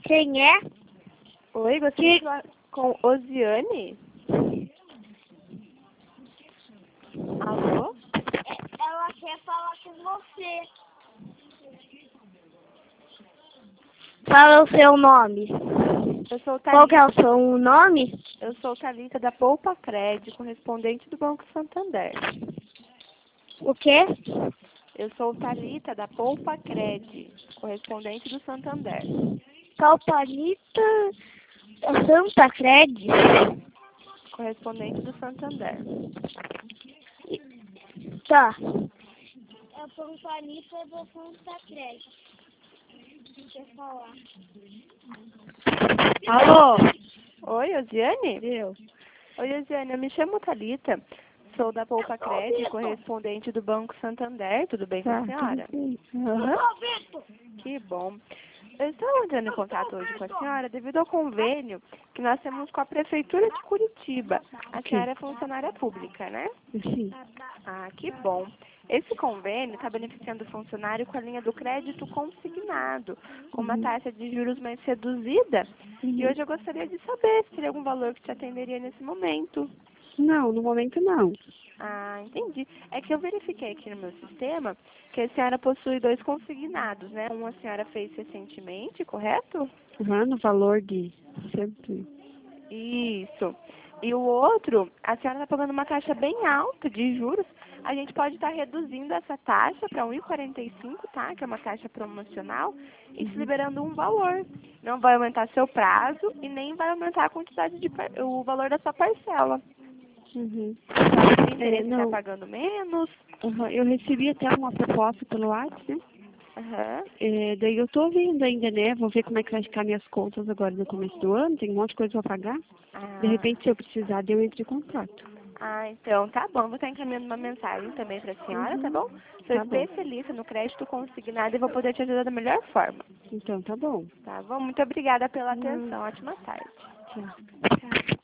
Quem é? Oi, gostaria de falar com Osiane? Alô? Ela quer falar com você. Fala o seu nome. Eu sou Qual que é Thalita. o seu nome? Eu sou Thalita da Poupa Cred, correspondente do Banco Santander. O quê? Eu sou Thalita da Poupa Cred, correspondente do Santander. Calpanita Santa Crede. Correspondente do Santander. Tá. É a Calpanita do Santa Crede. Quer falar? Alô? Oi, Osiane? Eu. Oi, Osiane, eu me chamo Thalita, sou da Poupa Cred, correspondente do Banco Santander. Tudo bem com a senhora? Tudo bem. Aham. Que bom. Eu estou entrando em contato hoje com a senhora devido ao convênio que nós temos com a Prefeitura de Curitiba. A senhora é funcionária pública, né? Sim. Ah, que bom. Esse convênio está beneficiando o funcionário com a linha do crédito consignado, com uma taxa de juros mais reduzida. E hoje eu gostaria de saber se teria algum valor que te atenderia nesse momento. Não, no momento não. Ah, entendi. É que eu verifiquei aqui no meu sistema que a senhora possui 2 consignados, né? Um a senhora fez recentemente, correto? Aham, no valor de sempre. Isso. E o outro, a senhora está pagando uma taxa bem alta de juros. A gente pode estar reduzindo essa taxa para 1,45, tá? Que é uma taxa promocional, e se liberando um valor. Não vai aumentar seu prazo e nem vai aumentar a quantidade o valor da sua parcela. Uhum. Você tem interesse em estar Não. pagando menos? Aham, eu recebi até uma proposta pelo WhatsApp, né? Aham. Daí eu tô vendo ainda, né? Vou ver como é que vai ficar minhas contas agora no começo do ano. Tem um monte de coisa pra pagar. De Ah, repente, se eu precisar, eu entro em contato. então tá bom. Vou estar encaminhando uma mensagem também para a senhora, tá Uhum. bom? Sou Tá bom. especialista no crédito consignado e vou poder te ajudar da melhor forma. Então, tá bom. Tá bom? Muito obrigada pela atenção. Ótima tarde. Tchau. Tchau.